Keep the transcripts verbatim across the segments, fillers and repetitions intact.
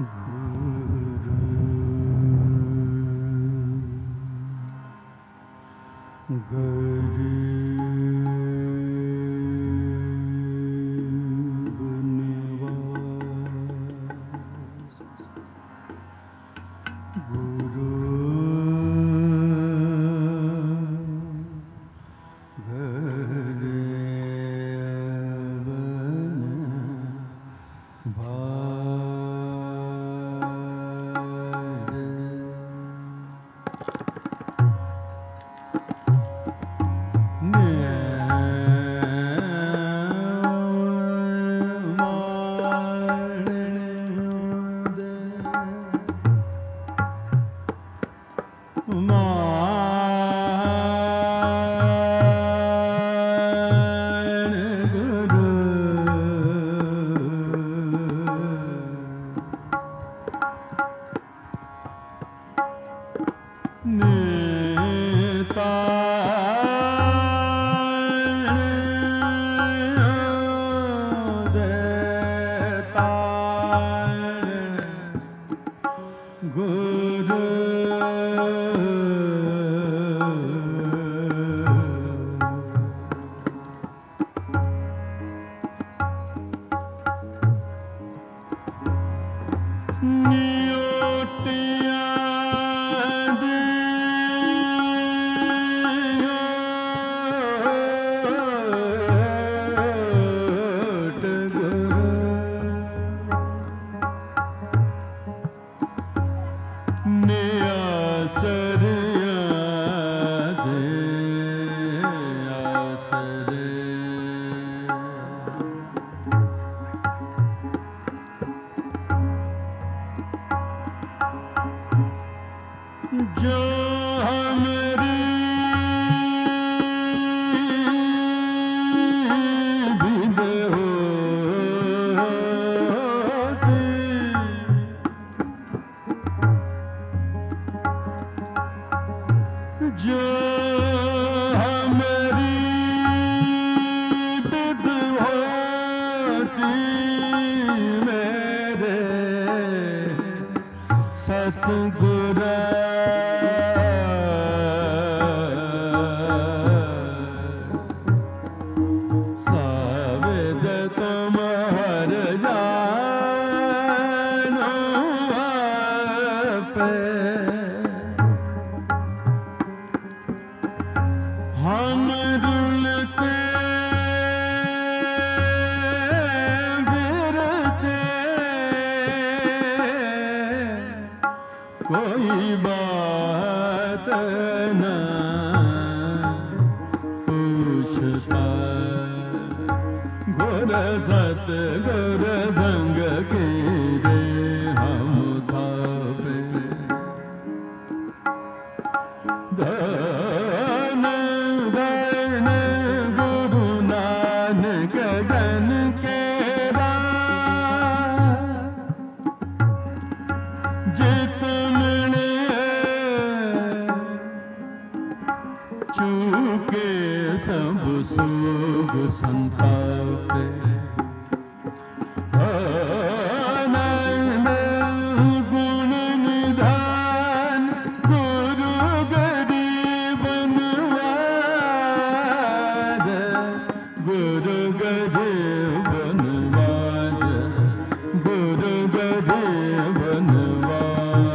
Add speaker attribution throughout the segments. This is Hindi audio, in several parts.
Speaker 1: बनवाज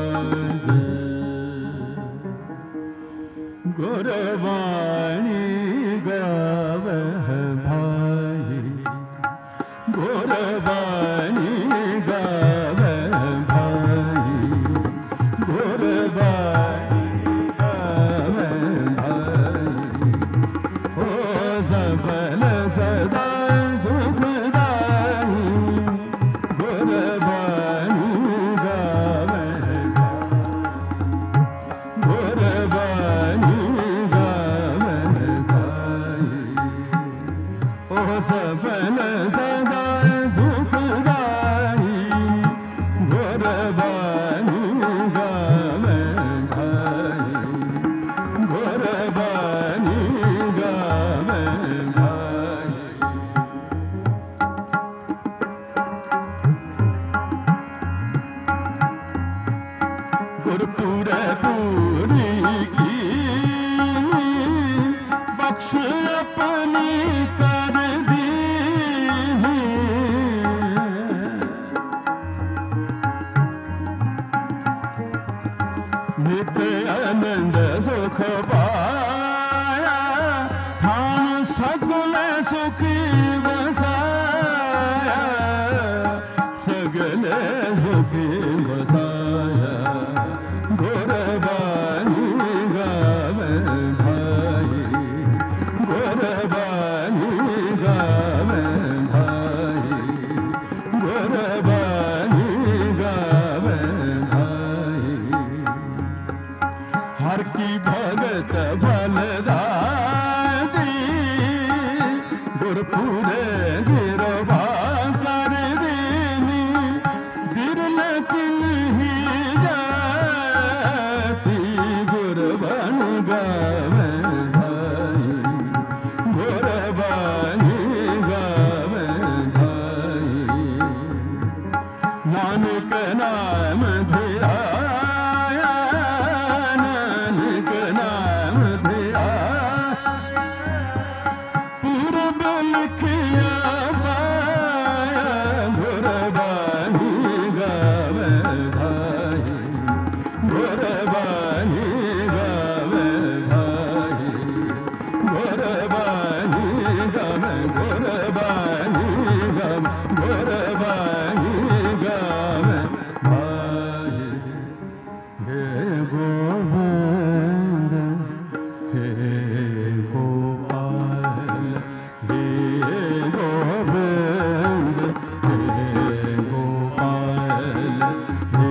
Speaker 1: गुरपुरे पूरी की बख्श अपनी कर दी नित आनंद सुख पाया थान सगुण सुखी बसाया सगले सुखी बसाया गुरबानी गावे भाई गुरबानी गावे भाई गुरबानी गावे भाई हर की भगत फलदाती गुरपुरे गिरवा कर दीनी बिरल किन ही जाती गुरबन गावे भाई गुरबानी गावे भाई नानक नाम धियाया नानक नाम धिया पूरब लिखिया पाया गुरबानी गावे भाई गुरबानी गावे भाई गुरबानी गावे गुरबानी गावे गुरबानी गावे भाई हे गोविंद हे गोपाल हे गोविंद हे गोपाल हे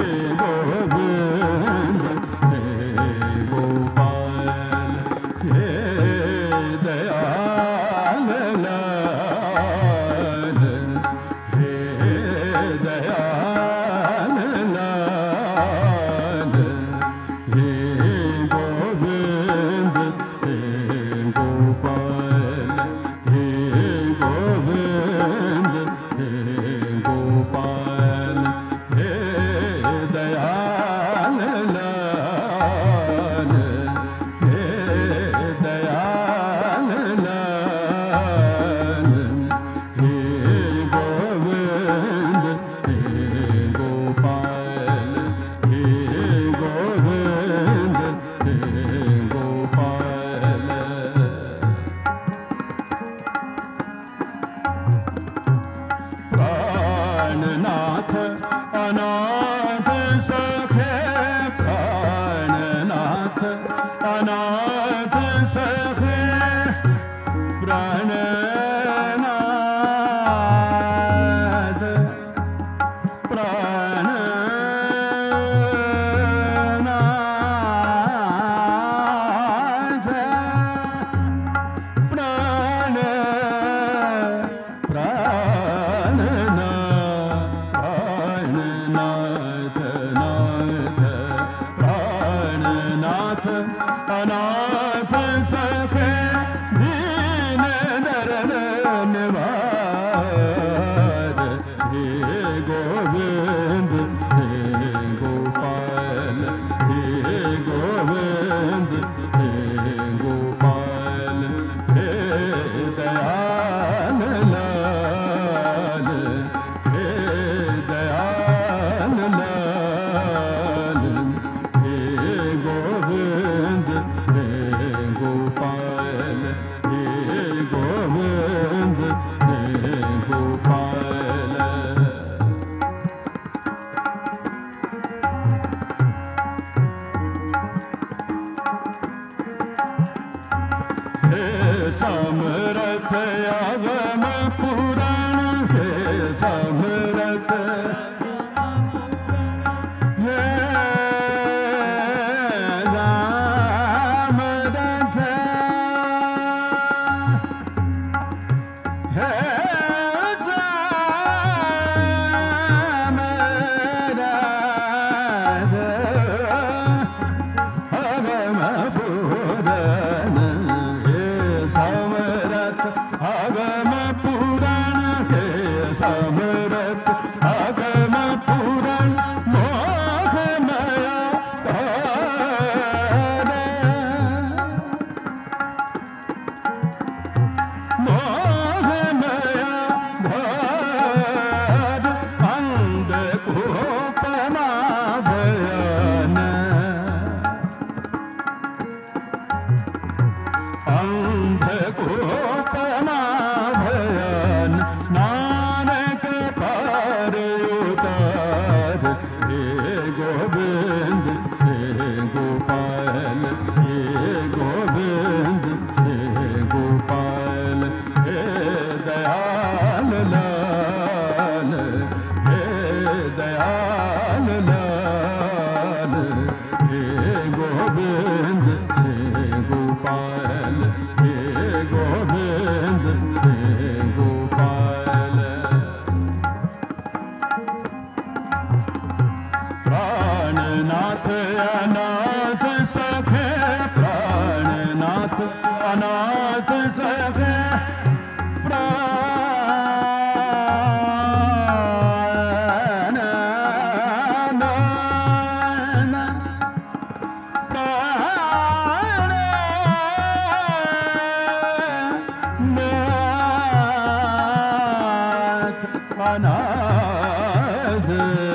Speaker 1: गोविंद हे गोपाल हे दयाल लाल हे दयाल लाल हे गोविंद हे गोपाल हे गोविंद हे गोपाल हे दयाल लाल हे दयाल लाल हे गोविंद हे प्राणनाथ अनाथ सखे प्राणनाथ अनाथ सखे अनाथ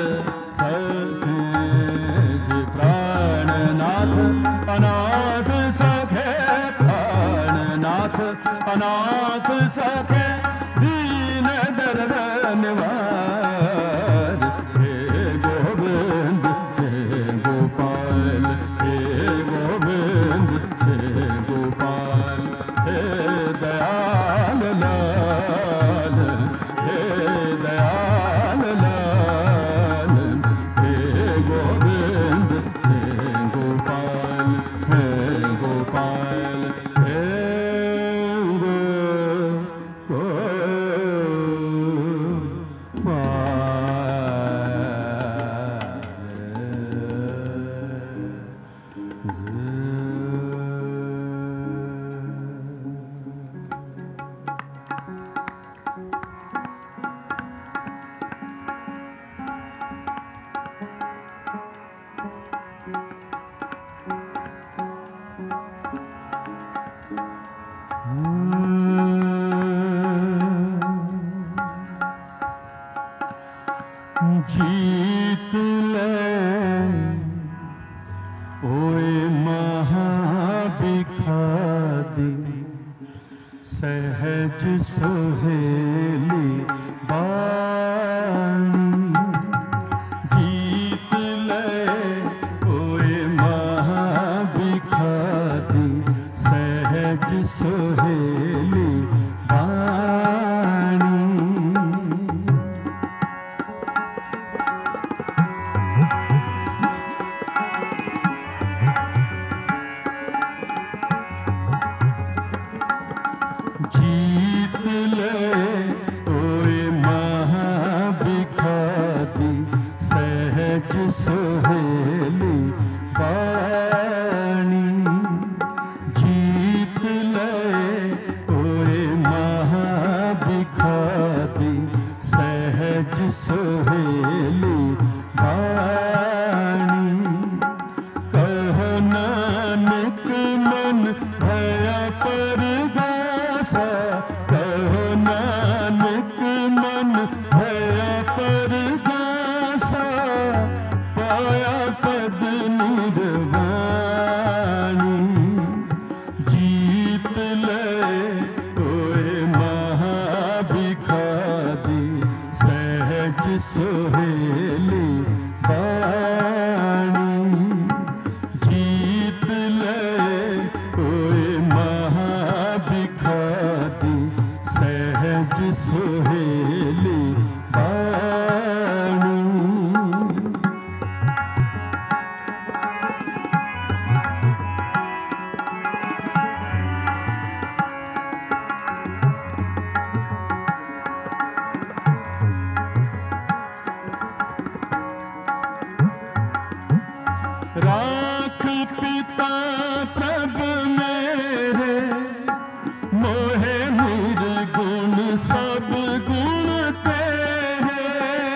Speaker 1: सखे प्राणनाथ अनाथ सखे प्राणनाथ अनाथ सखे दीन दर्द निवार हे गोविंद हे गोपाल हे गोविंद हे गोपाल हे दयाल लाल हे दयाल लाल हे गोविंद हे गोपाल हे गोपाल हे जीत ले ओए महाभिखारी सहज सुहेली बाणी जीत ले ओए महाभिखारी सहज सुहेली बाणी जीत ले ओए महाभिखारी सहज सुहेली बाणी जीत ले ओए महाभिखारी सहज सुहेली बाणी कहो नानक मन भया परगासा कहो नानक मन भया परगासा पाया पद निर्वाणी जीत ले ओए महाभिखारी सहज सुहेली बाणी जीत ले ओए महाभिखारी सहज सुहेली बाणी राख पिता प्रभु मेरे मोहे निर्गुण सब गुण तेरे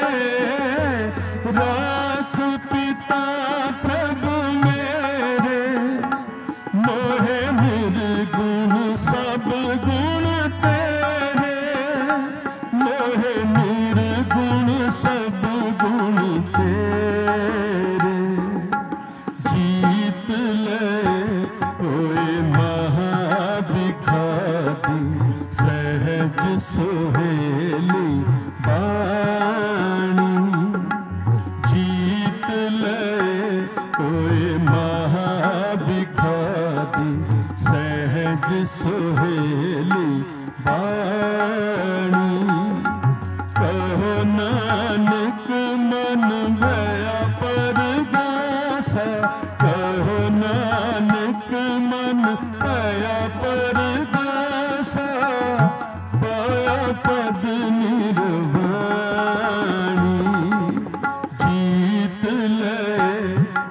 Speaker 1: राख पिता प्रभु मेरे मोहे निर्गुण सब गुण तेरे मोहे निर्गुण सब गुण तेरे जीत ले ओए महाभिखारी सहज सुहेली बाणी जीत ले ओए महाभिखारी सहज सुहेली बाणी कहो नानक मन भया परगासा कहो नानक मन भया परगासा पाया पद निर्वाणी जीत ले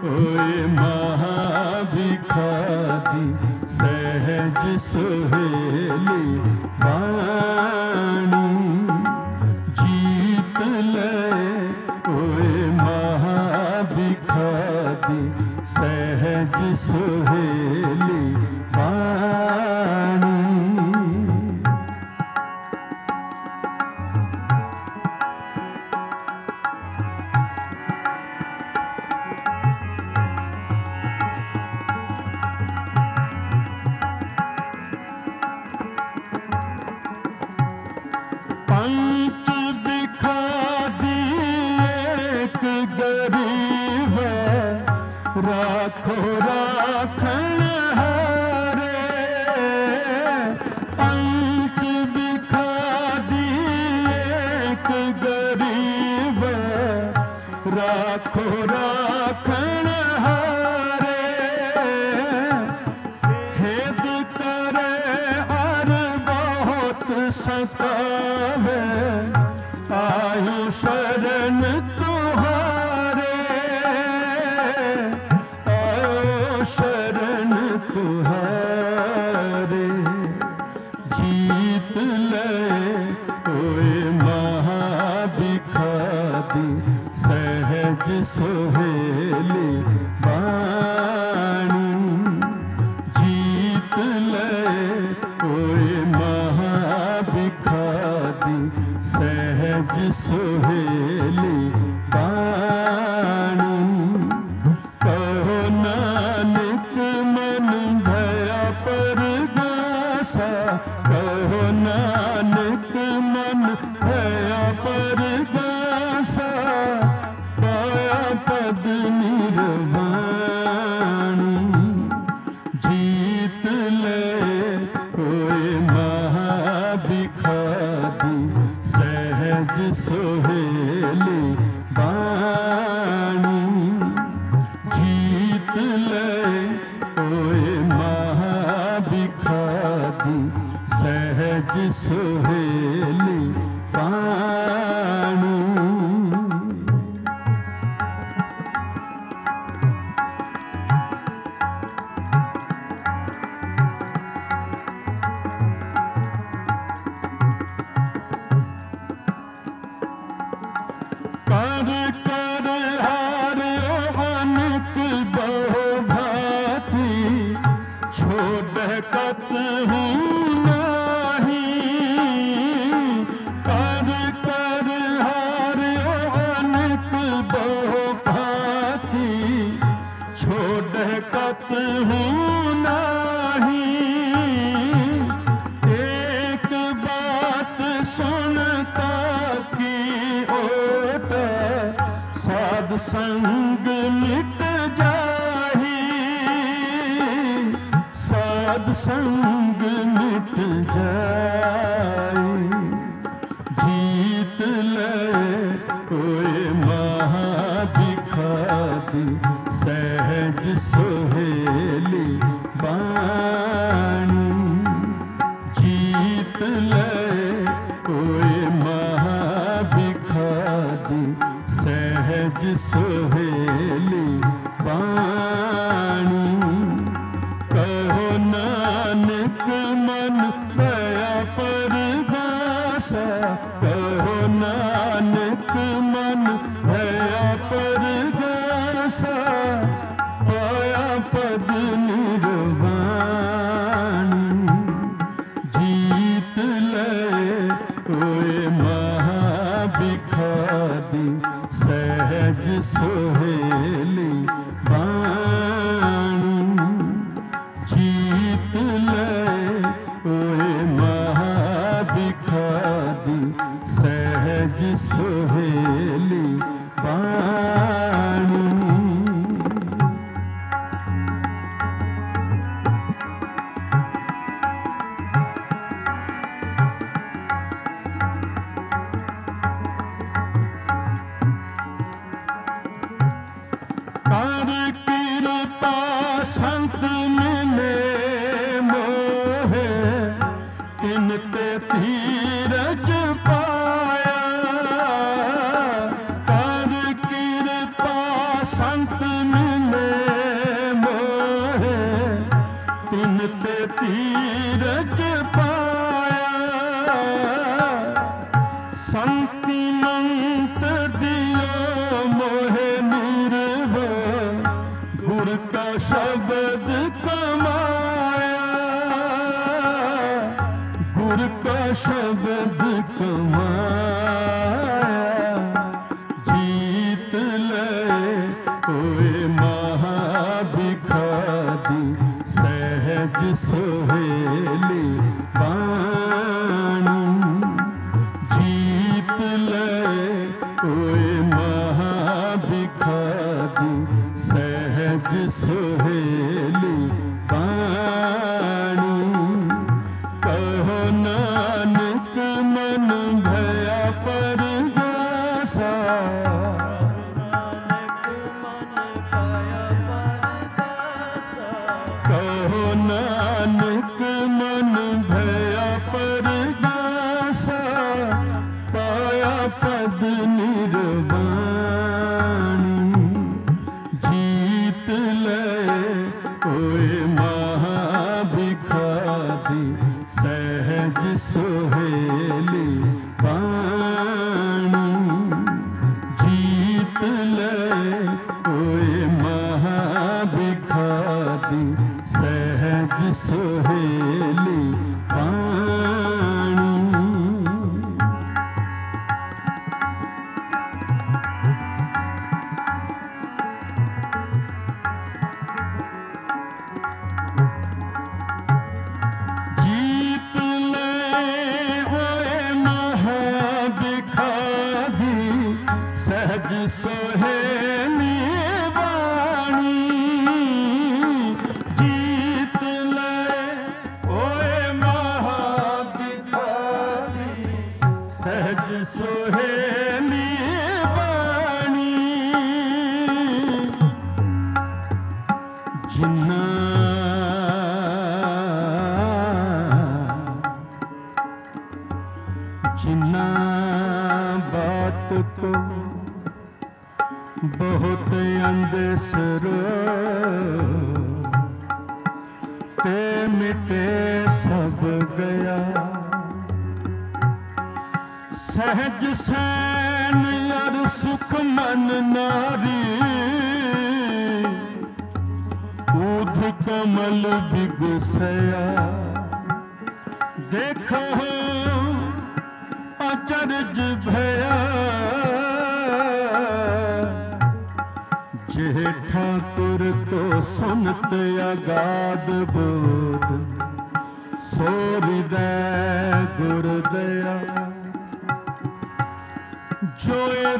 Speaker 1: सुहेली वाणी जीत ले ओए महाभिखारी सहज सुहेली वाणी। पंच दिखा दिए एक गरीब राखो राखण हारे। पंच दिखा दिए एक गरीब राखो राखण हारे। खेद करे और बहुत सतावे आयु शरण तुहारे। आयु शरण तुहारे जीत ले ओए महाभिखारी सहज सुहेली वाणी जीत ले ओए महाभिखारी सहज सुहेली वाणी। कहो नानक मन भया परगासा। कहो नानक मन भया परगासा पाया पद निर्वाणी जीत ले ओए महाभिखारी सहज सुहेली वाणी जीत ले ओए महाभिखारी सहज सुहेली वाणी। कर कर हार्यो अनक बहु भांति छोड़ कतहु नाही। कर कर हार्यो अनक बहु भांति छोड़ कतहु नाही। एक बात सुनता की ओट साध संग मिट जाही। साध संग मिट जाई जीत ले ओए महाभिखारी सहज सुहेली वाणी जीत ले ओए महाभिखारी सहज सुहेली वाणी। कहो नानक मन भया परगासा। कहो नानक मन भया परगासा पाया पद निर्वाणी जीत ले ओए महाभिखारी सहज सुहेली वाणी जीत ले ओए महाभिखारी सहज सुहेली वाणी। कर कृपा संत मिले मोहे तिन ते धीरज पाया। कर कृपा संत मिले मोहे तिन ते धीरज शब्द कमाया, गुर का शब्द कमाया, जीत ले ओए महाभिखारी, सहज सोहेली बाणी, जीत ले ओए महाभिखारी, सहज सोहेली बाणी। कहो नानक मन भया परगासा, कहो नानक मन भया परगासा, पाया पद निर्वाणी, जीत ले ओए महाभिखारी, सहज सोहेली बाणी, जीत ले ओए महाभिखारी, सहज सोहेली बाणी। जीत ले ओए महाभिखारी, सहज सोहेली बाणी, जीत ले ओए महाभिखारी, सहज सोहेली बाणी। जिन्ना जिन्ना बात को बहुत अंदेसर, ते मिटे सब गया, सहज सैन अर सुख मन नारी, ऊध कमल बिगसया, देखो अचरज भया, जे ठाकुर तो सुनत अगाध बोध, सो हृदय गुरुदया, जो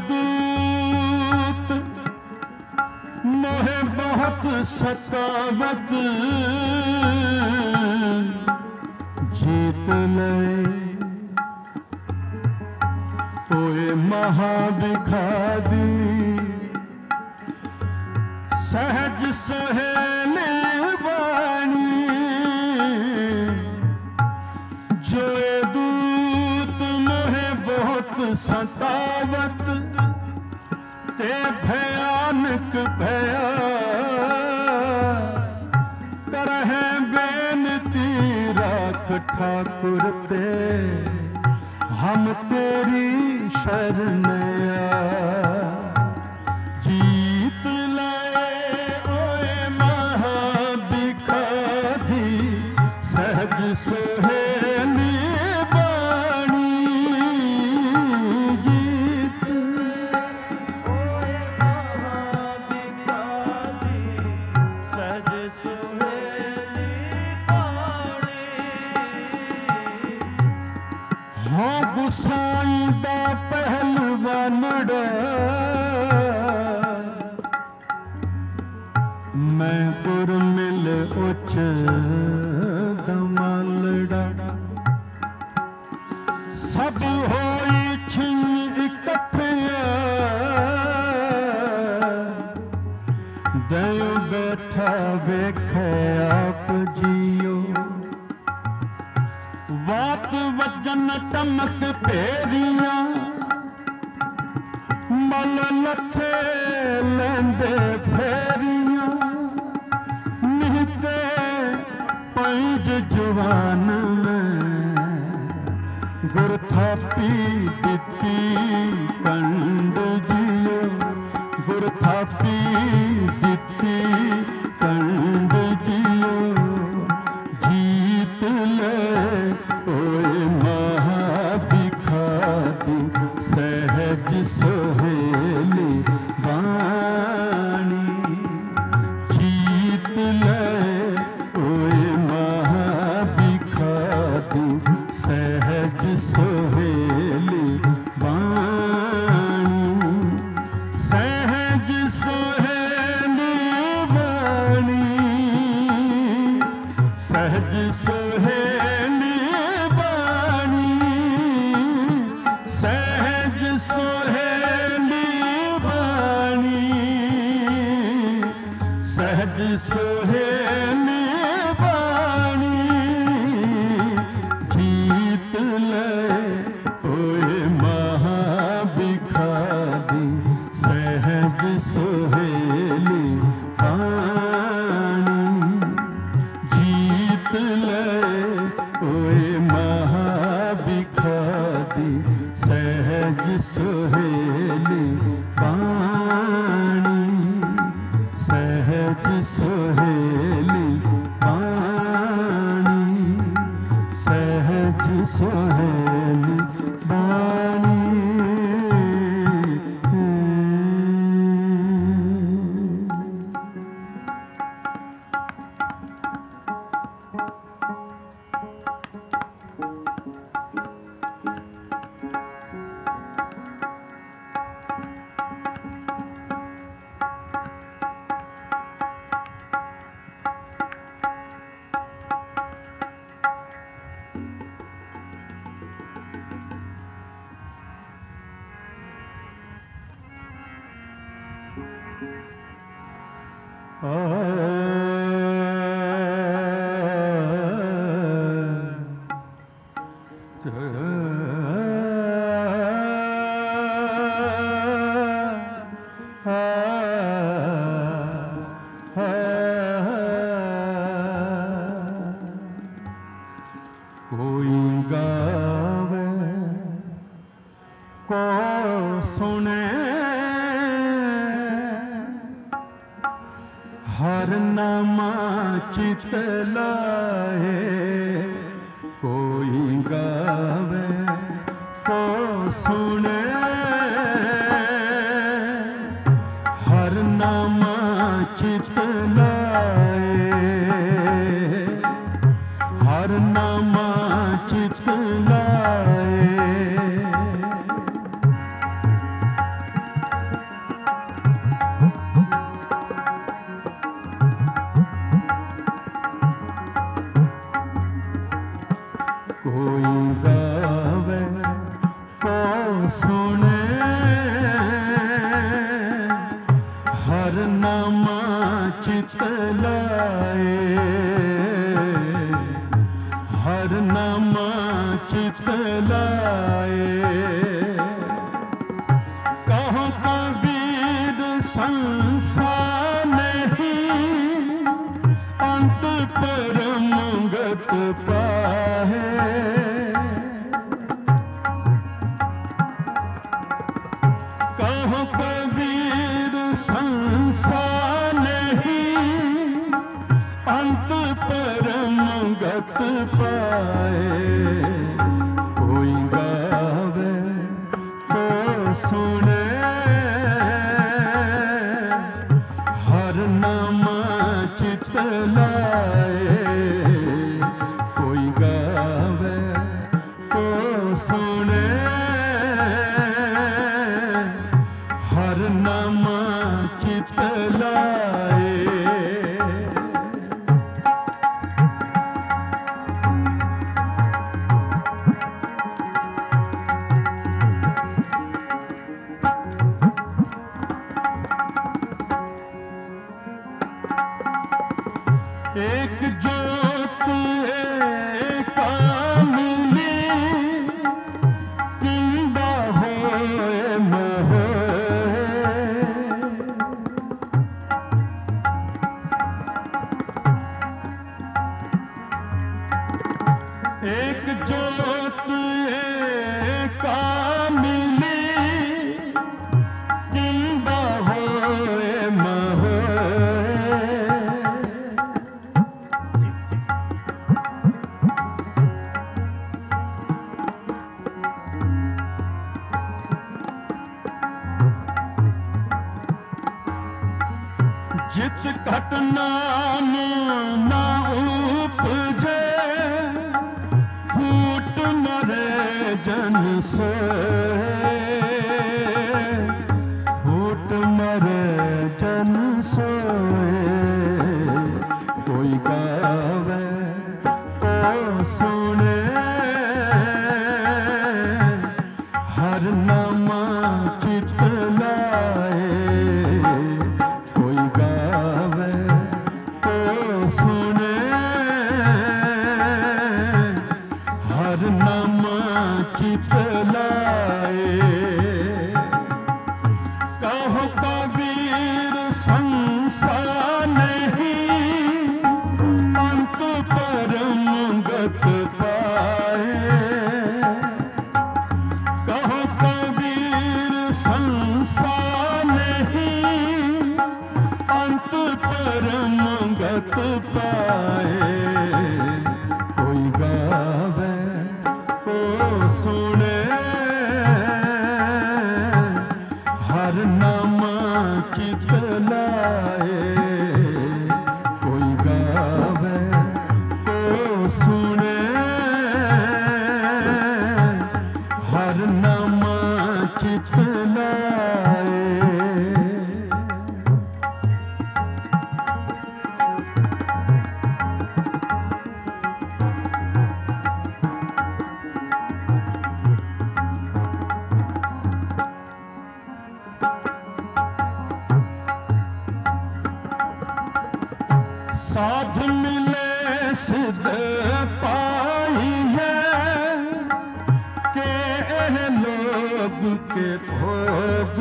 Speaker 1: दूत मोहे बहुत सतावत, जीत ले ओए महाभिखारी, सहज सोहेली बाणी, जो दूत मोहे बहुत सतावत, ते भयानक भया, करहे बेनती राख ठाकुर ते, हम तेरी शरण आया, जीत लाए ओए महाभिखारी, सहज सोहेली बाणी, जीत ओए महाभिखारी, सहज सोहेली बाणी। हाँ गुसाई दा पहलवानड़ा, मैं गुर मिल उच दमालड़ा, सब होई छिन इकट्ठिया, दयो बैठा वेखे आप जियो, वात वजन टमक पेरियां, मल लथे लेंदे फेरियां, निहते पैज जवान में, गुर थापी दिती कंड जियो, गुर थापी दिती कंड सहज सुहेली बानी, सहज सुहेली बानी, सहज सुहेली बानी, जीत ले ओए महाबिखारी, सहज सुहेली बानी, जीत ले ओए महाबिखारी, सहज सुहेली बानी, सहज सुहेली बानी, सहज सुहेली बानी। आ कोई गावे को सुने, हर नामा चित लाए, कोई गावे को सुने, हर नामा चित लाए, हर नामा चित लाए। कोई गावे को सुने, हर नामा चित लाए, हर नामा चित लाए। कहो कबीर संसार नहीं, अंत परम गत पाहे, कहो कबीर संसार नहीं, अंत परम गत पाए। कोई गावे को सुने, हर नामा चित लाए, कोई गावे को सुने, हर नामा चित लाए। एक जोत एका मिली, किंबा होए मोहे, एक जोत एका मिली, किंबा होए मोहे। जित घट नाम ना उपजे, फूट मरे जन सोए, फूट मरे जन सोए। कोई गावे संसार नहीं अंत परम गत पाए। कहो कबीर संसार नहीं अंत परम गत पाए। कोई गावे को सुने हर नाम चित लाए। कोई गावे को सुने हर नाम चित लाए। साध मिले सिद्ध पाइए के लोग के भोग।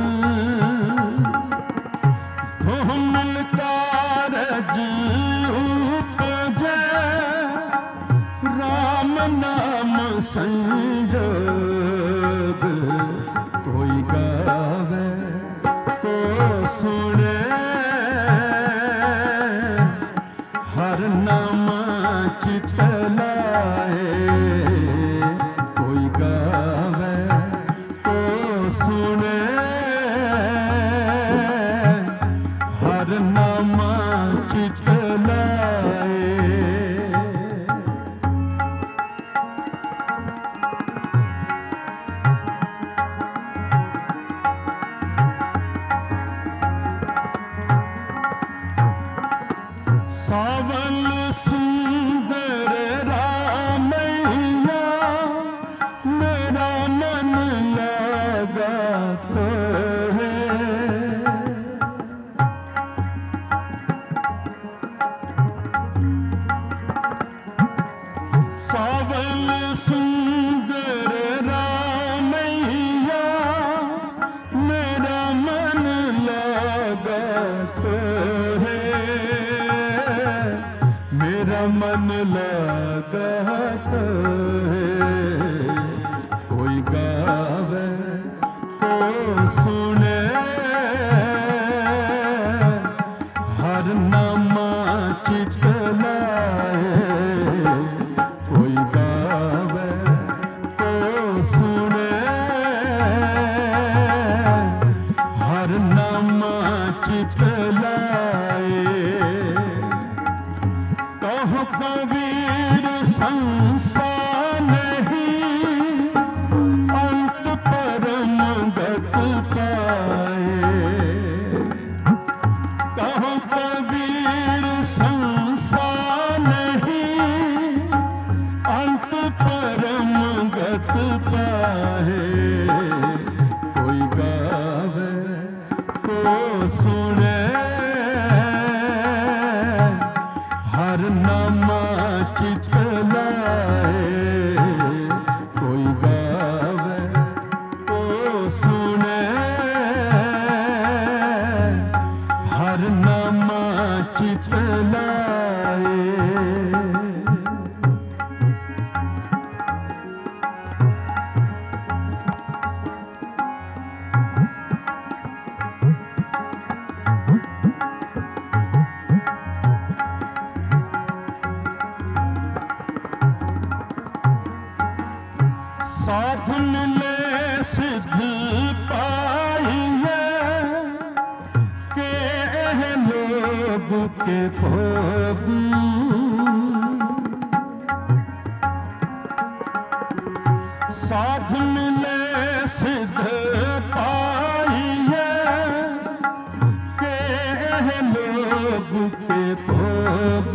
Speaker 1: धूमिल कारज उपजे राम नाम संयोग। कोई गावे को सुने हर नाम चित लाए। कोई गावे को सुने हर नाम चित लाए। सावल सुंदर रामैया मेरा मन लगा तो है। सावल सुंदर रामैया मेरा मन लगा तो है। मेरा मन लगत है। कोई गावे को सुने हर नाम चित लाए। कोई गावे को सुने हर नाम चित लाए। कहो कबीर संसार नहीं अंत परम गत पाए। कहो कबीर संसार नहीं अंत परम गत पाए। कोई गावे को सुने हर नाम चित लाए। कोई गावे को सुने हर नाम चित लाए। साध मिले सिद्ध पाइए के लोग के भोग। साध मिले सिद्ध पाइए के लोग के भोग।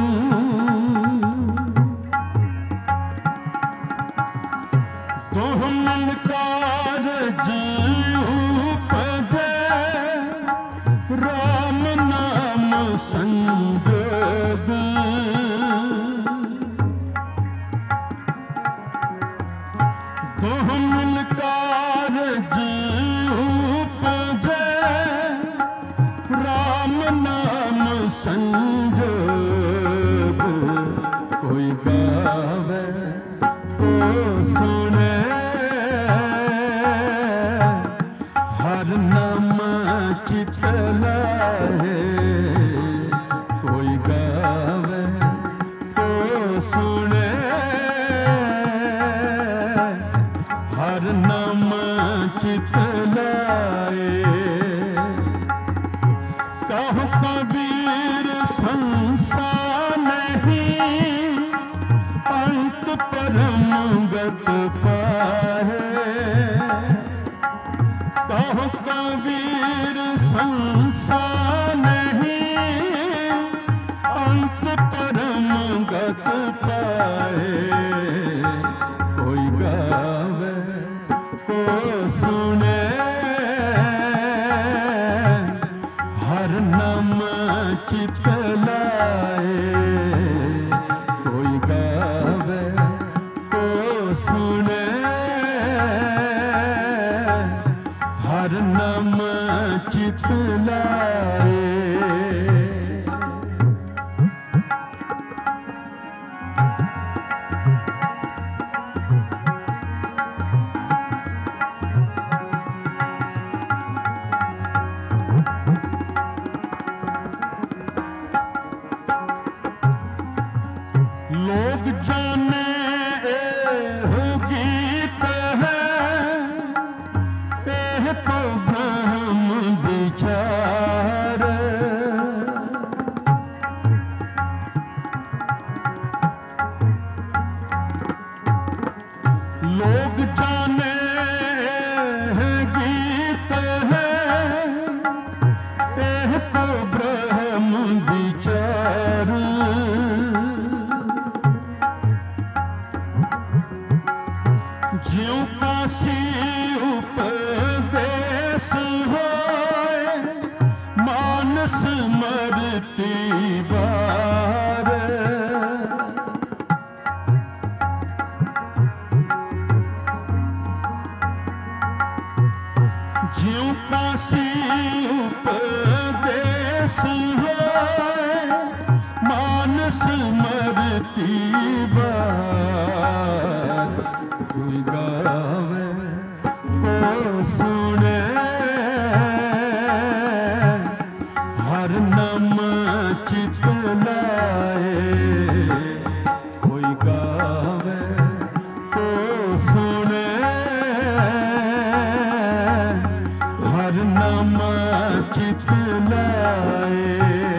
Speaker 1: धूमिल कारज उपजे राम नाम संयोग। धूमिल कारज उपजे राम संजोग कोई गावे को सुने हर नाम चित लाए कोई गावे को सुने हर नाम चित लाए कहो कबीर संसार नहीं अंत परम गत पाए कहो कबीर संसार नहीं अंत परम गत पाए कोई गावे को सुने हर नाम चित लाए कोई गावे को सुने हर नाम चित लाए लोग जाने एहो गीत है एह तो ब्रह्म विचार लोग जाने एह गीत है एह तो ब्रह्म विचार ज्यों काशी उपदेश होए मानस मरती बार ज्यों काशी उपदेश होए मानस मरती बार कोई गावे को सुने हर नाम चित लाए कोई गावे को सुने हर नाम चित लाए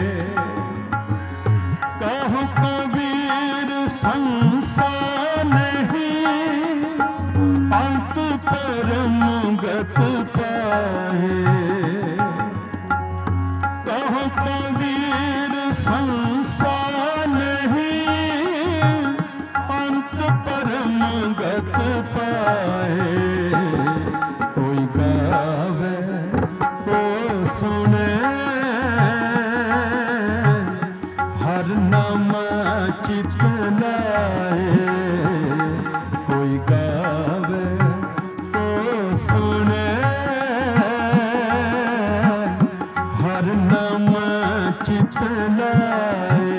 Speaker 1: कहो कबीर संसार नहीं अंत परम गत पाए कहो कबीर संसार नहीं अंत परम गत पाए कोई गावे को सुने हर नाम चित लाए कोई गावे को सुने हर नाम चित लाए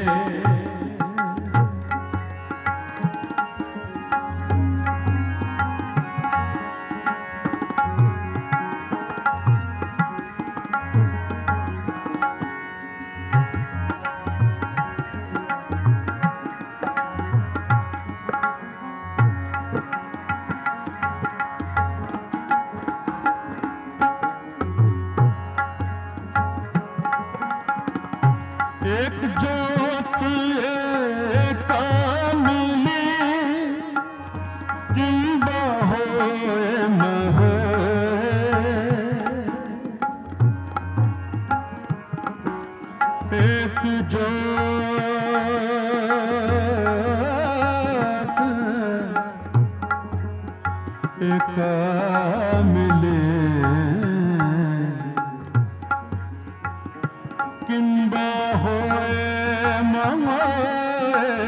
Speaker 1: एक जोत एक मिली किंबा होए न होए एक जोत एक मिली किंबा होए मंगोए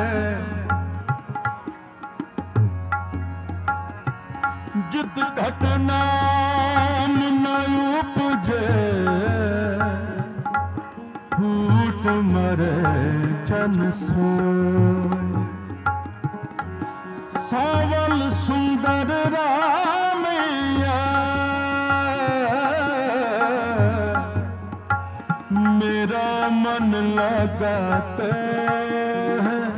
Speaker 1: जित घटना न उपजे मरे जन सोए। सावल सुंदर रामैया मेरा मन लगाते हैं।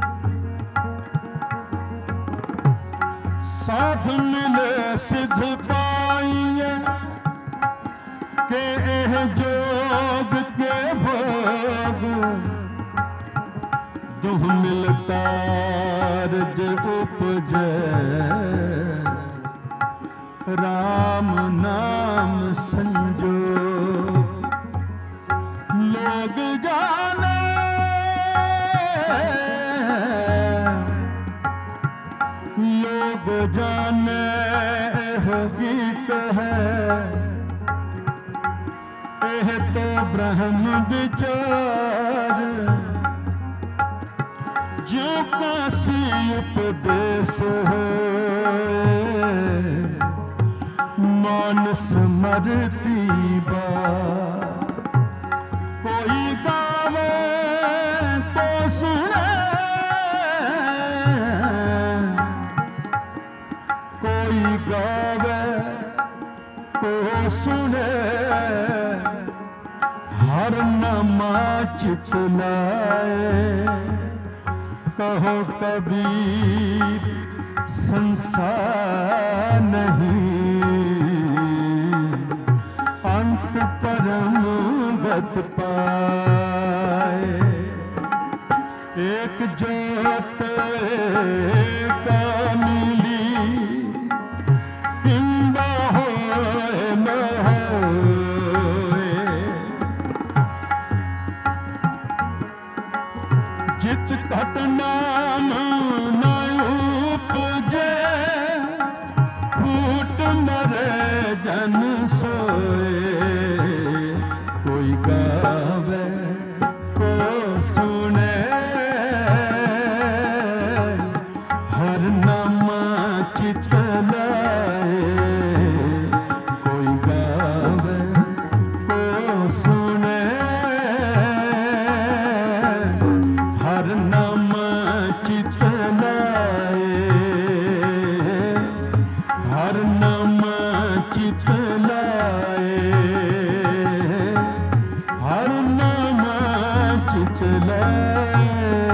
Speaker 1: साथ मिले सिद्ध पाइए के एह जोग के भोग। दुह मिलता रज उपजे राम नाम संजोग। लोग जाने लोग जाने हो गीत है। यह तो ब्रह्म विचार जो काशी उपदेश हो। मानस मरती बात कोई गावे तो सुने। कोई गावे तो सुने। हर नमा चितलाए कहो कबीर संसार नहीं। अंत परम गत पाए। एक जोत का मिली किंबा होए न होए। जित घट नाम न उपजे फूट मरे जन सोए। कोई गावे को सुने हर नामा चितलाए। कोई गावे को सुने हर नामा चितलाए। हर नामा चितलाए। हर नामा चितलाए।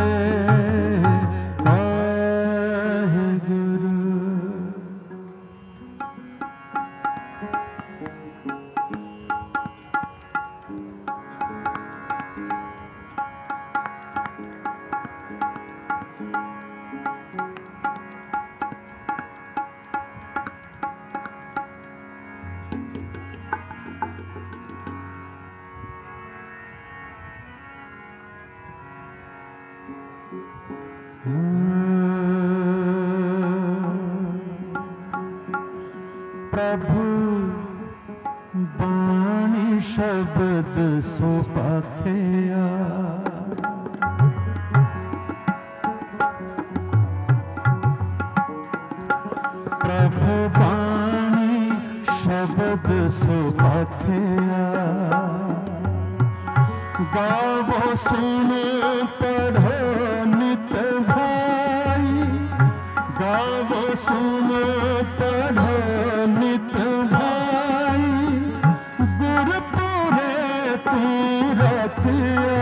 Speaker 1: वाहेगुरु। प्रभु बाणी शब्द सो पाखिया। प्रभु बाणी शब्द सो पाखिया। गावो सुन पढ़ो नित भाई। गावो सुन पढ़ो नित भाई। गुरपुरे तू रखिया।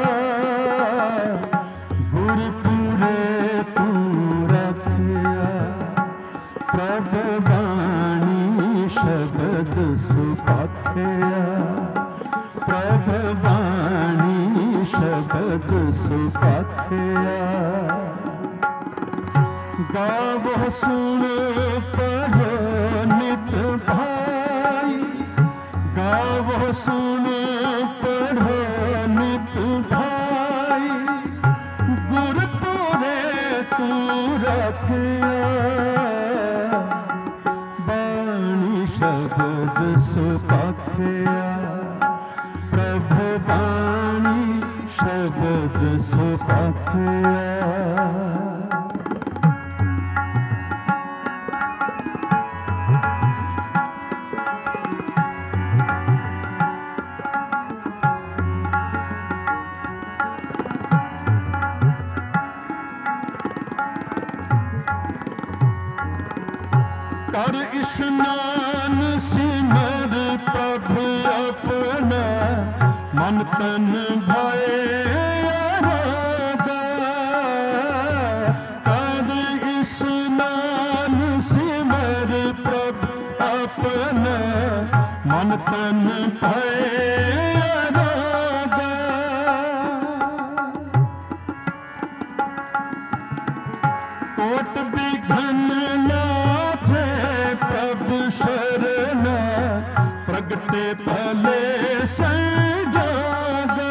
Speaker 1: गुरपुरे तू रखिया। प्रभु बाणी शब्द सुपाखिया। प्रभु बाणी शब्द सुपाखिया। गावो सुन पढ़ो नित भाई। गावो सुन पढ़ो नित भाई। गुरपुरे तू रखिया। बाणी शब्द सुपाखिया। प्रभु बाणी शब्द सुपाखिया। स्नान सिमर प्रभु अपना, मन तन भय आरागा। कर स्नान सिमर प्रभु अपना, मन तन भय आरागा। कोट विघ्न नाथे प्रभु शरण, प्रगटे भले संजोगा।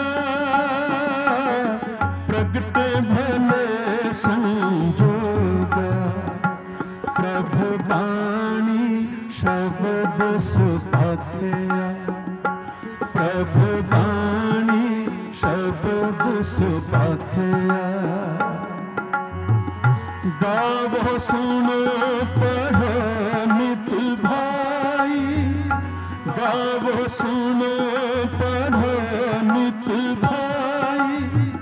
Speaker 1: प्रगटे भले संजोगा। प्रभु बाणी शब्द सुभाखिया, प्रभु बाणी शब्द सुभाखिया। गावो सुनो पढ़ो नित भाई, गावो सुनो पढ़ो नित भाई।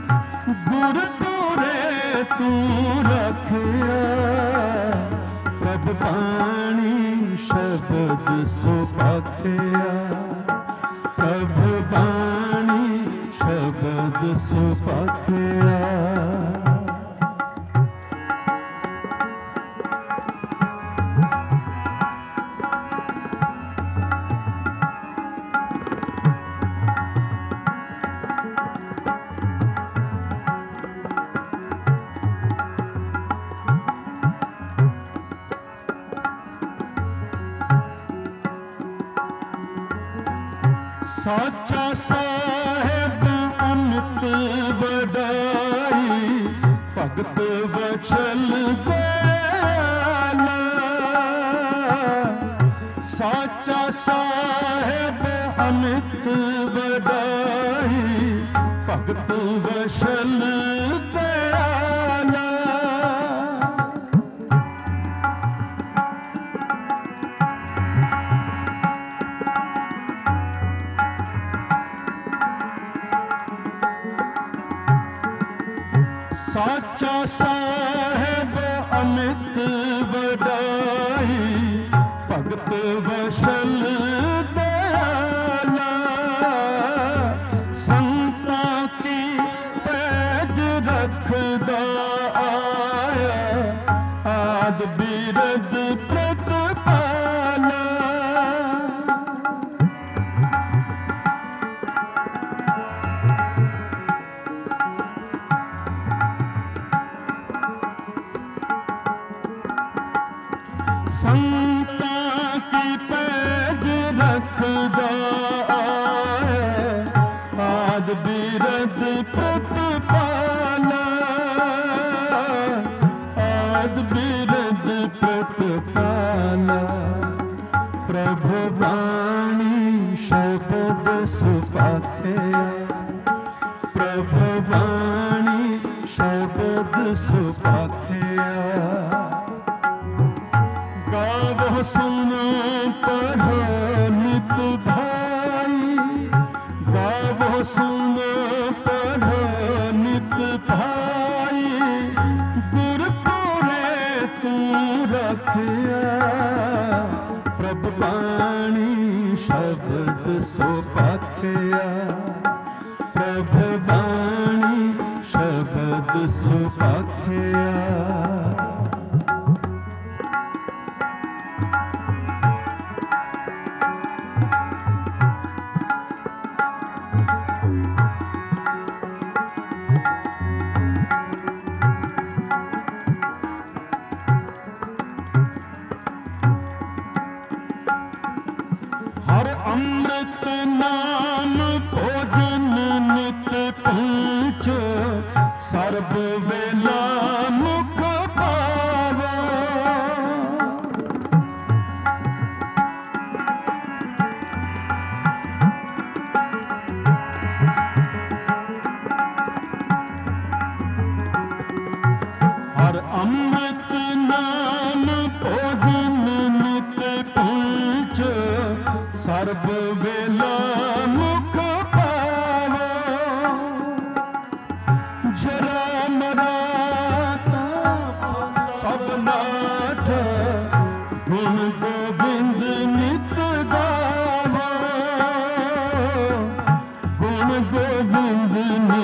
Speaker 1: गुरपुरे तू रखिया, प्रभु बाणी शब्द सुभाखिया, प्रभु बाणी शब्द सुभाखिया। साचा साहेब अमित बड़ाई, भगत वचल दयाला। साचा साहेब अमित बड़ाई, भगत वचल दयाला। साचा साहेब अमित बड़ाई, भगत वशल दयाला। संता की पैज रखदा आया, आद बिरद प्रतिपाला। संता की पैज रखदा आया, आद बिरद प्रतिपाला। आद बिरद प्रतिपाला। प्रभु बाणी शब्द सुभाखिया, प्रभु बाणी शब्द सुभाखिया। गावो सुनो पढ़ो नित भाई, गावो सुनो पढ़ो नित भाई। गुरपुरे तू रखिया, प्रभु बाणी शब्द सुभाखिया, प्रभु बाणी शब्द सुभाखिया। हर अमृत नाम भोजन नित पूछो, सर्व वेला मुख पावो। हर अमृत नाम भोजन नित पूछो, सर्व वेला मुख पावो। जरा मरा सब नाथ गुण गोविंद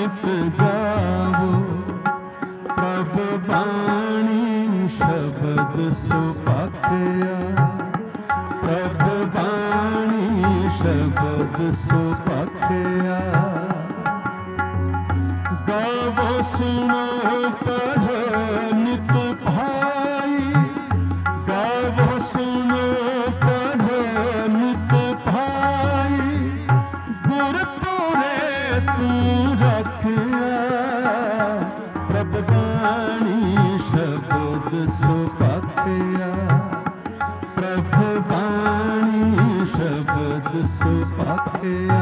Speaker 1: नित गावो प्रभ बाणी शब्द सुपाख्या प्रभ बाणी शब्द सुपाख्या गावो सुनो पढ़ो नित भाई गावो सुनो पढ़ो नित भाई गुरपुरे तू रखिया प्रभ बाणी शब्द सुपाख्या प्रभ बाणी शब्द सुपाख्या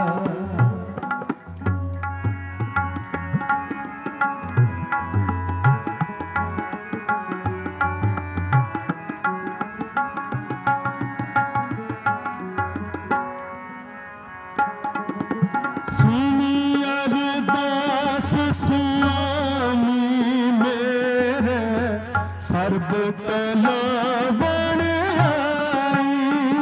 Speaker 1: सर्ब कला बन आई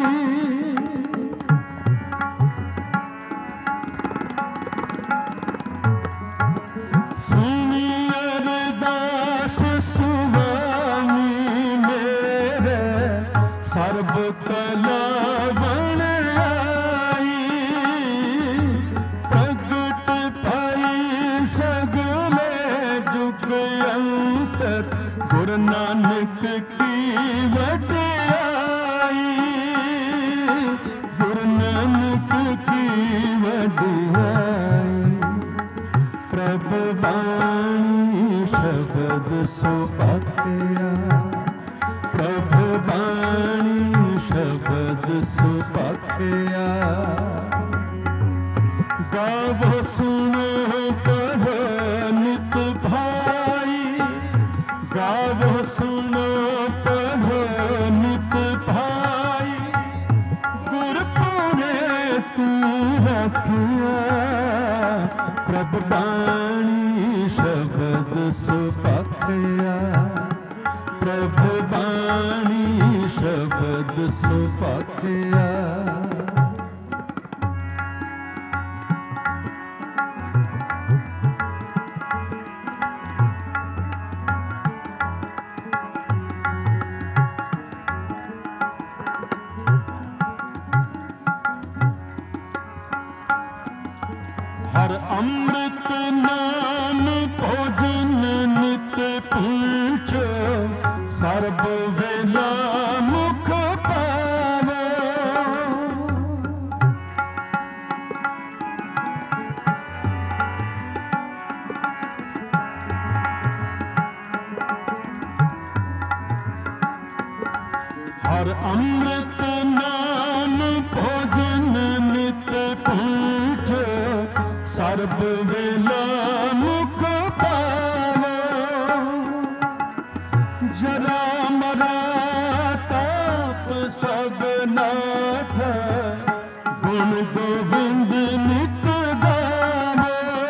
Speaker 1: सुनी अरदास सुवामी मेरे सर्ब कला बन आई प्रगट पाई सगले जुग अंतर गुरु नानक की वडियाई गुरु नानक की वडियाई प्रभ बाणी शब्द सुपाख्या प्रभ बाणी शब्द सुपाख्या गावो सुनो पढ़ो नित भाई गावो सुनो पढ़ो नित भाई गुरपुरे तू रखिया प्रभ बाणी शब्द सुपाख्या प्रभ बाणी शब्द सुपाख्या हर अमृत नाम भोजन नित पूछो सर्ब वेला मुख पावो हर अमृत नाम भोजन नित पूछो सर्ब वेला मुख पावो जरा मरा ताप सब नाथ गुण गोविंद नित गावो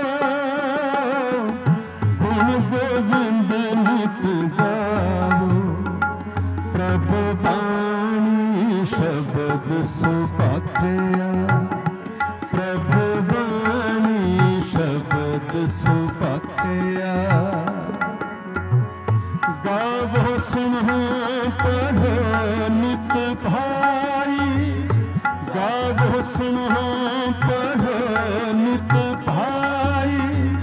Speaker 1: गुण गोविंद नित गावो प्रभ बाणी शब्द सुपाख्या प्रभ बाणी शब्द सुपाख्या गावो सुनो पढ़ो नित भाई गावो सुनो पढ़ो नित भाई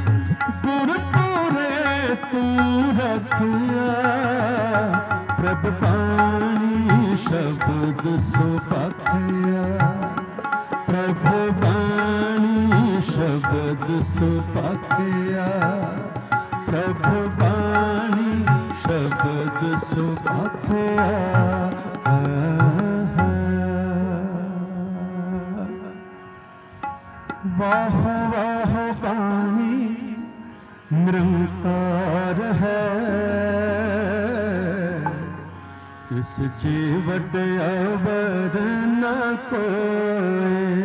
Speaker 1: गुरपुरे तू रखिया प्रभ बाणी शब्द सुपाख्या प्रभ बाणी शब्द सुपाख्या प्रभ बाणी शब्द सुपाख्या वाह वाह बाणी निरंकार है इस जीवट अवर न कोई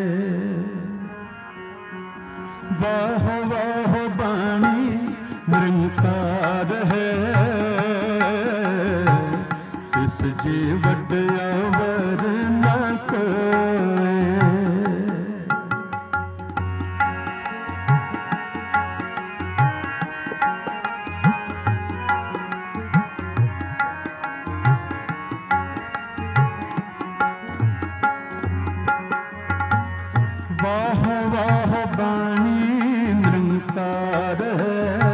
Speaker 1: वाह वाह बाणी निरंकार है इस जीवट अवर न कोई बाणी निरंकार है।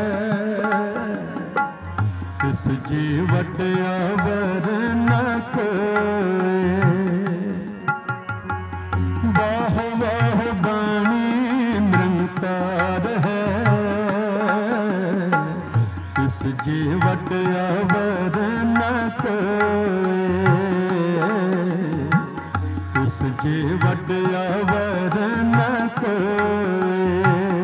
Speaker 1: इस जीवट आवर न कोय। वाह वाह बाणी निरंकार है। इस जीवट आवर न कोय। इस जीवट आवर न कोय।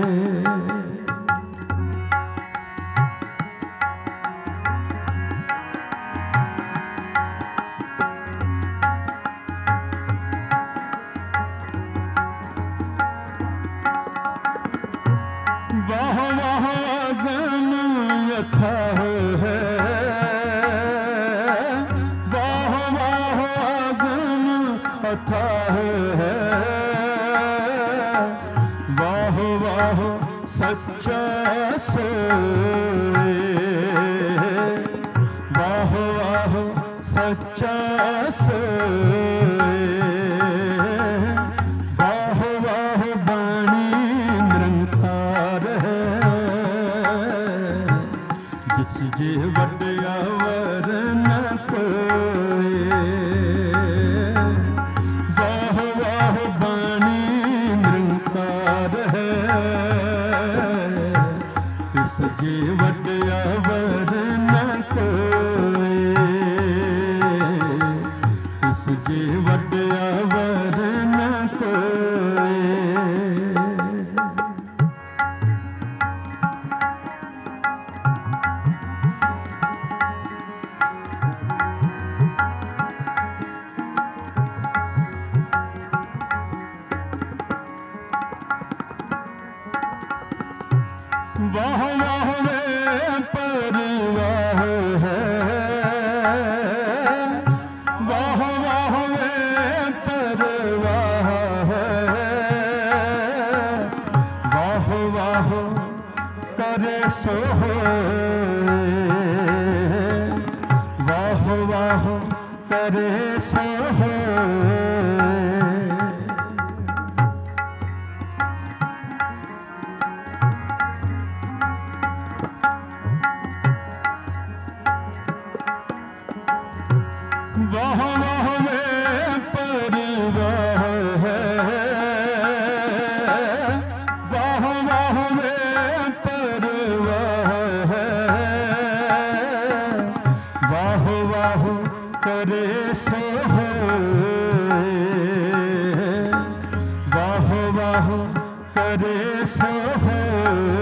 Speaker 1: वाह वाह अगम यथाह है। वाह वाह अगम अथाह है। वाह वाह सच्चा सोए। वाह वाह सच्चा सोए। वाह वाह बाणी निरंकार है। जिस जीवट आवर न कोय। वाह वाह बाणी निरंकार है। इस जीवट आवर न कोय। इस जीवट आवर न कोय। वाह वाह वे परिवाह है। वाह वाह वे परिवाह है। वाह वाह करे सो होए। वाह वाह करे सो होए। वाह वाह वे परिवाह है। वाह वाह वे परिवाह है। वाह वाह करे सो होए। वाह वाह करे सो होए।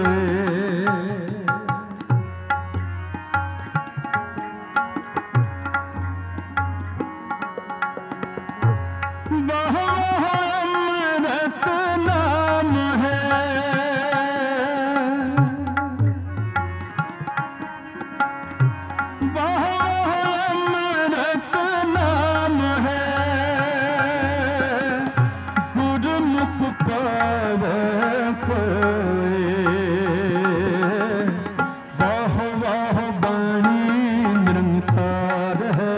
Speaker 1: वाह वाह अमृत नाम है। वाह वाह अमृत नाम है। गुरुमुख पावे कोय। वाह वाह बाणी निरंकार है।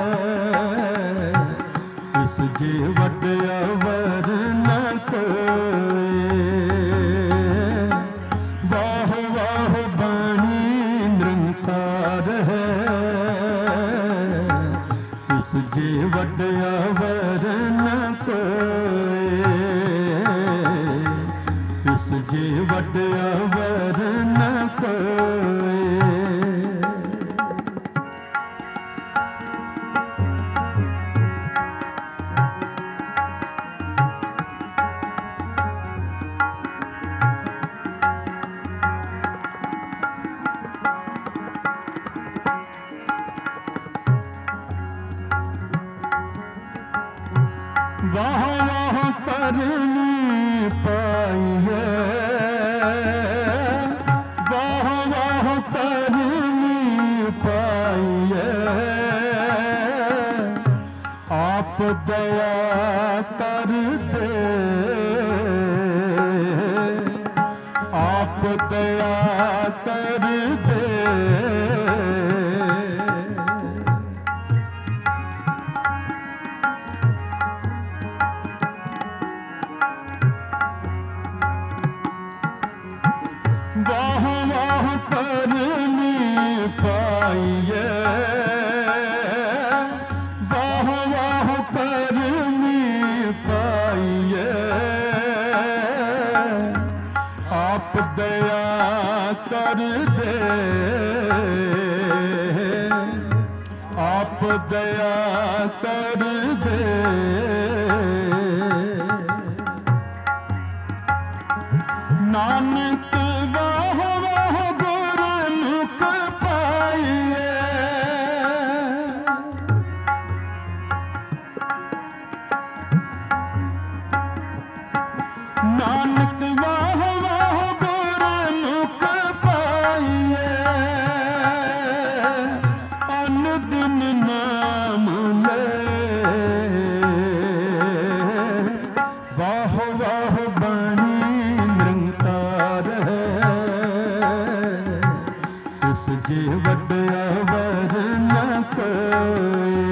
Speaker 1: इस जीवट आवर न कोय। वाह वाह बाणी निरंकार है। इस जीवट आवर न कोय। इस जीवट आवर न कोय। वाह वाह करनी पाइए। वाह वाह करनी पाइए। आप दया कर दे। आप दया कर दे। वाह वाह करनी पाइए, वाह वाह करनी पाइए, आप दया कर दे, आप दया कर दे। नानक वाह वाह गुरमुख पाइए, नानक वाह वाह गुरमुख पाइए, अनुदिन नाम ले, वाह वाह बाणी निरंकार है, इस जीवट अवर न कोई,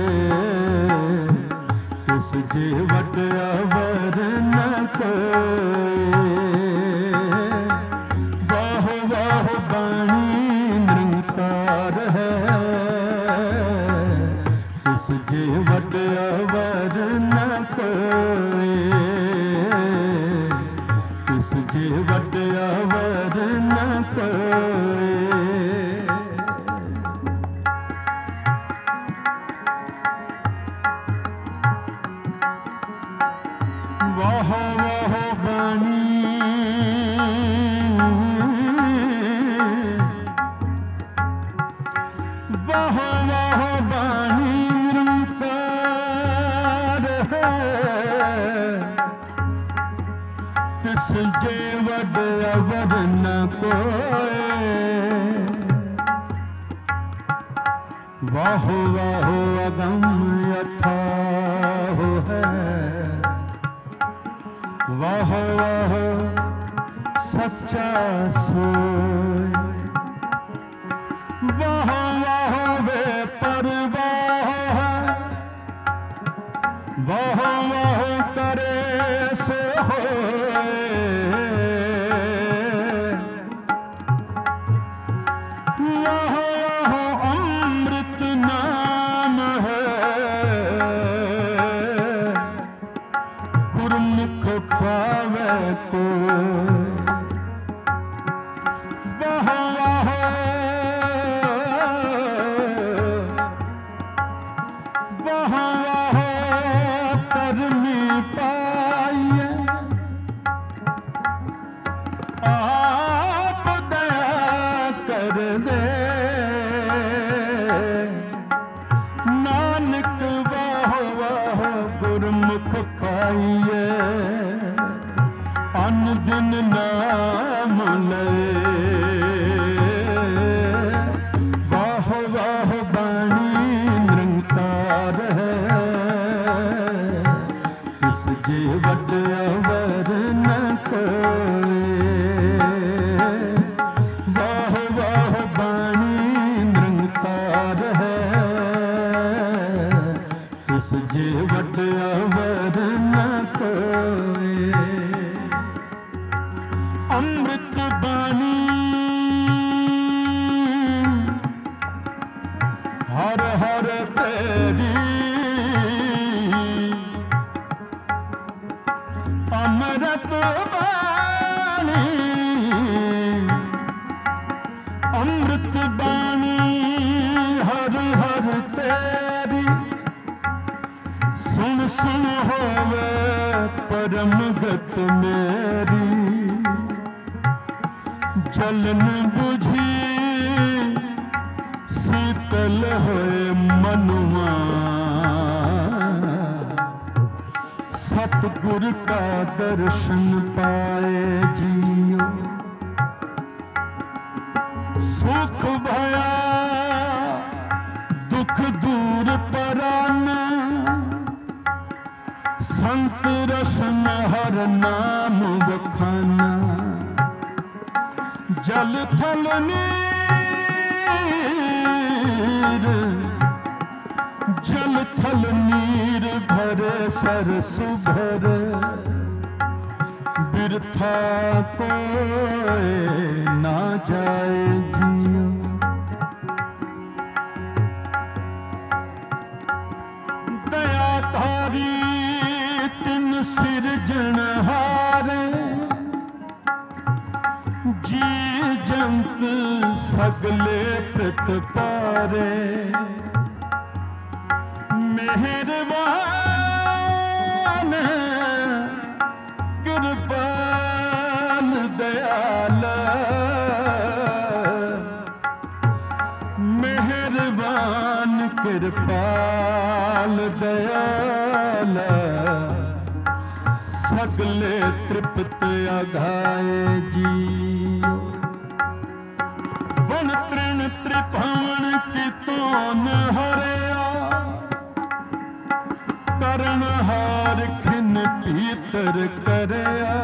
Speaker 1: इस जीवट अवर न कोई, वाह वाह बाणी निरंकार है, इस जीवट अवर न कोई, इस जीवट अवर न कोई। वाह वाह बाणी वाह वाह बाणी निरंकार है, तिस जेवट अवर न कोई, वाह वाह अगम अथाह है, वाह वाह सच्चा सोय, वाह वाह वे परवाह, वाह वाह करे से होए, वाह वाह अमृत नाम है, गुरमुख पावे को, वाह वाह वाह वाह करनी पाइए, आप दया कर दे, नानक वाह वाह गुरमुख खाइए, अनुदिन नाम ले, वाह वाह बाणी निरंकार है, इस जीवट अवर न कोई, वाह वाह बाणी निरंकार है, इस जीवट अवर न कोई। अमृत बाणी हर हर तेरी, अमृत बाणी, अमृत बाणी हर हर तेरी, सुन सुन होवे परम गत मेरी, जलन बुझी शीतल होए मनुआ, सतगुर का दर्शन पाए जियो, सुख भया दुख दूर पराना, संत रसन हर नाम बखाना, जल थल नीर, जल थल नीर भरे सर सुभर, बिरथा कोई ना जाए जियो। दयाधारी तिन सिरजनहारे जी जंत सगले प्रतिपारे। मेहरबान कृपाल दयाल, मेहरबान कृपाल दयाल, सगले तृप्त अघाए जियो। बन तृण त्रिभुवन की तोन हरिया, करण हार खिन पीतर करया।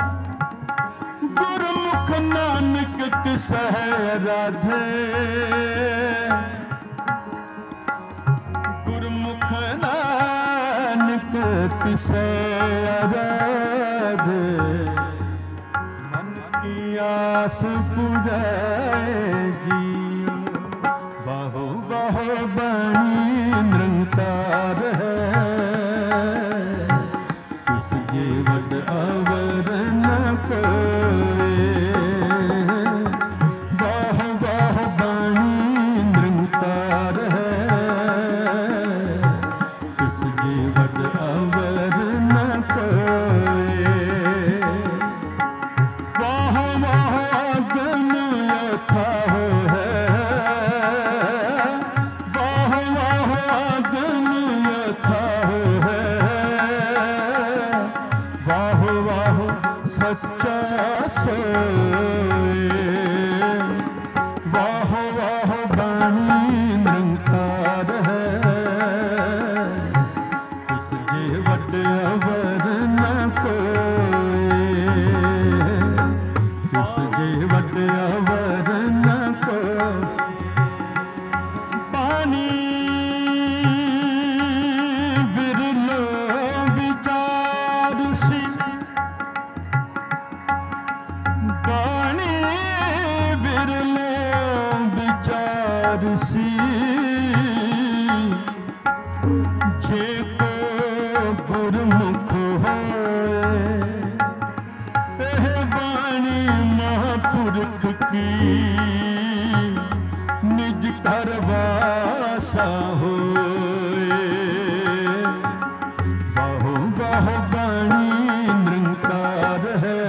Speaker 1: गुरमुख नानक किसह राधे, गुरमुख नानक किसह राधे। मन की आस पुराए जियो। बाहो बाहो बणी निरंकार है, इस जीवन अवर न कोई। बाहो बाहो बणी निरंकार है, इस जीवन अवर न कोई। बाहो बाहो अगम यथाह है, बाहो बाहो अगम यथाह है। बाहो बाहो सच्चा सोए, बाहो बाहो बाणी निरंकार है, इस जीवन अवर न कोई। इस जीवन अवर न कोई। पानी बिरलो विचार सी, पानी बिरलो विचार सी। जे को गुरमुख होए, एह वाणी महापुरख की, निज घर वासा होए। बाहो बाहो बाणी निरंकार है,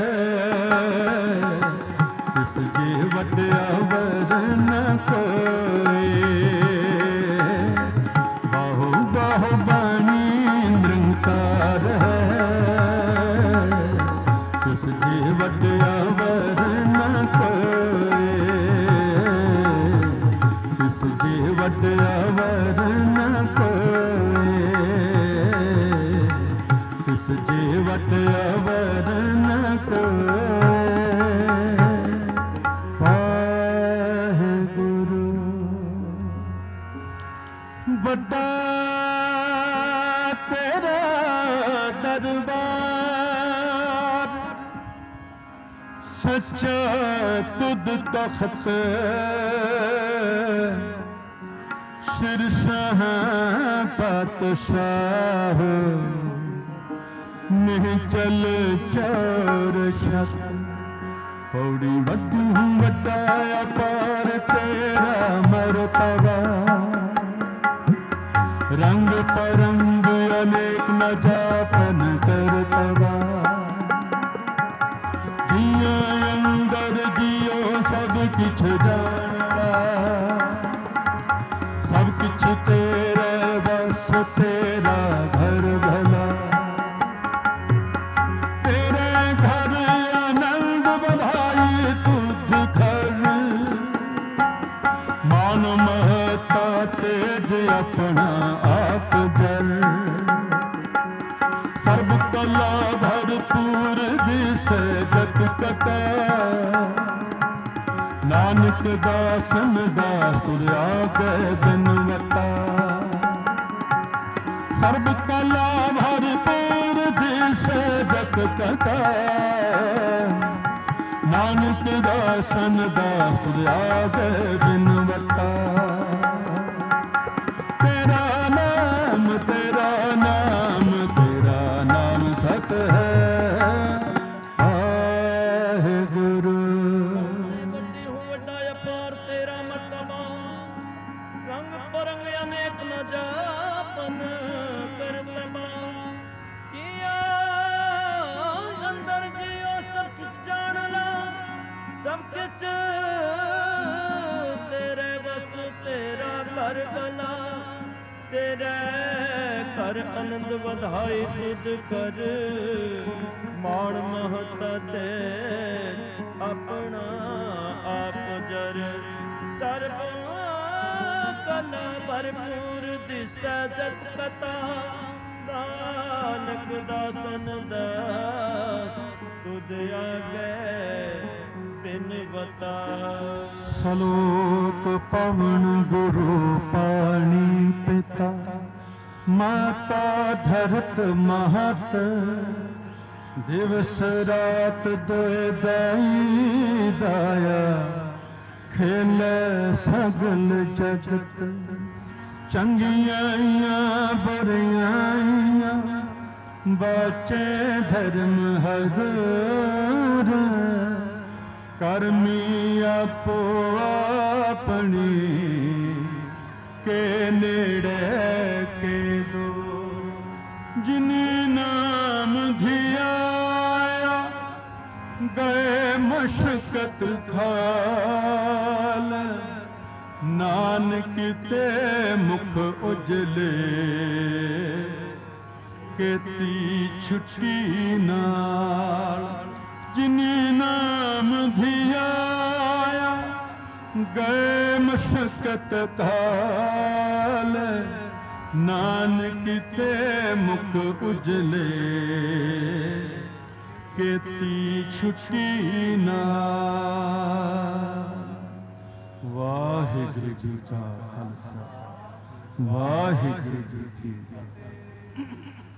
Speaker 1: इस जीवन अवर न कोई। बाहो बाहो बाणी निरंकार है, इस जीवन अवर न कोई। इस जीवन अवर न कोई। इस जीवन अवर न कोई। वाहेगुरु। बड़ा तेरा दरबार, सच्चा तुद तख्त, शिरशाह पातशाह। निहचल चार शत, पौड़ी वड्डू वड्डा अपार तेरा मरतबा। रंग परंग अनेक न जापन करतबा। जियो अंदर जियो सब किछ जाना, सब किछ तेरा बस तेरा घर भला। तेरे घर आनंद बधाई तुझ घर, मान महता तेज अपना आप जल। सर्व कला भरपूर जिसे जत कथा, नानक दासन दास तुरया गए बिनवता। सर्व कला भरपूर जिसे जत कथा, ਨਾਨਕ ਦਾਸਨ ਦਾਸ ਤੁਧ ਆਗੇ ਬਿਨਵਤਾ। ਤੇਰਾ ਨਾਮ ਤੇਰਾ ਨਾਮ ਤੇਰਾ ਨਾਮ ਸਤ ਹੈ ਵਾਹਿਗੁਰੂ।
Speaker 2: ਵੱਡੀ ਹੋ ਵੱਡਾ ਅਪਾਰ ਤੇਰਾ ਮਰਤਬਾ, ਰੰਗ ਪਰੰਗ ਅਨੇਕ ਨ ਜਾਪਨ ਕਰਤਬਾ। ਜੀਆ ਅੰਦਰ ਜੀਓ ਸਭ ਕੁਛ ਜਾਣ ਲਾ, ਸਭ ਕੁਛ ਤੇਰੇ ਬਸ ਤੇਰਾ ਘਰ ਭਲਾ। ਤੇਰੇ ਘਰ ਆਨੰਦ ਵਧਾਈ ਤੁਧ ਕਰ, ਮਾਣ ਮਹਤਾ ਤੇ ਆਪਣਾ ਆਪ ਜਰ। ਸਰਬ ਕਲਾ ਭਰਪੂਰ ਦਿਸੈ ਜਤ ਕਤਾ, ਨਾਨਕ ਦਾਸਨ ਦਾਸ ਤੁਧ ਆਗੇ ਬਿਨਵਤਾ।
Speaker 1: ਸਲੋਕ ਪਵਨ ਗੁਰੂ ਪਾਣੀ ਪਿਤਾ, ਮਾਤਾ ਧਰਤ ਮਹਤ। ਦਿਵਸ ਰਾਤ ਦੋਇ ਦਾਈ ਦਾਇਆ, ਖੇਲੇ ਸਗਲ ਜਗਤ। ਚੰਗਿਆਈਆਂ ਬੁਰਿਆਈਆਂ, ਬਾਚੇ ਧਰਮ ਹਜ਼ੂਰ। ਕਰਮੀ ਆਪੋ ਆਪਣੀ, ਕੇ ਨੇੜੇ ਕੇ ਦੂਰ। ਜਿਨੇ ਨਾਮ ਧਿਆਇਆ, ਗਏ ਮਸ਼ਕਤ ਖਾਲ। ਨਾਨਕ ਤੇ ਮੁਖ ਉਜਲੇ, ਕੀਤੀ ਛੁੱਟੀ ਨਾਲ। ਜਿਨੇ ਨਾਮ ਧਿਆਇਆ, ਗਏ ਮਸ਼ਕਤ ਕਾਲ। ਨਾਨਕ ਤੇ ਮੁਖ ਉਜਲੇ, ਕੀਤੀ ਛੁੱਟੀ ਨਾਲ। ਵਾਹਿਗੁਰੂ ਜੀ ਕਾ ਖਾਲਸਾ, ਵਾਹਿਗੁਰੂ ਜੀ ਕੀ ਫਤਿਹ।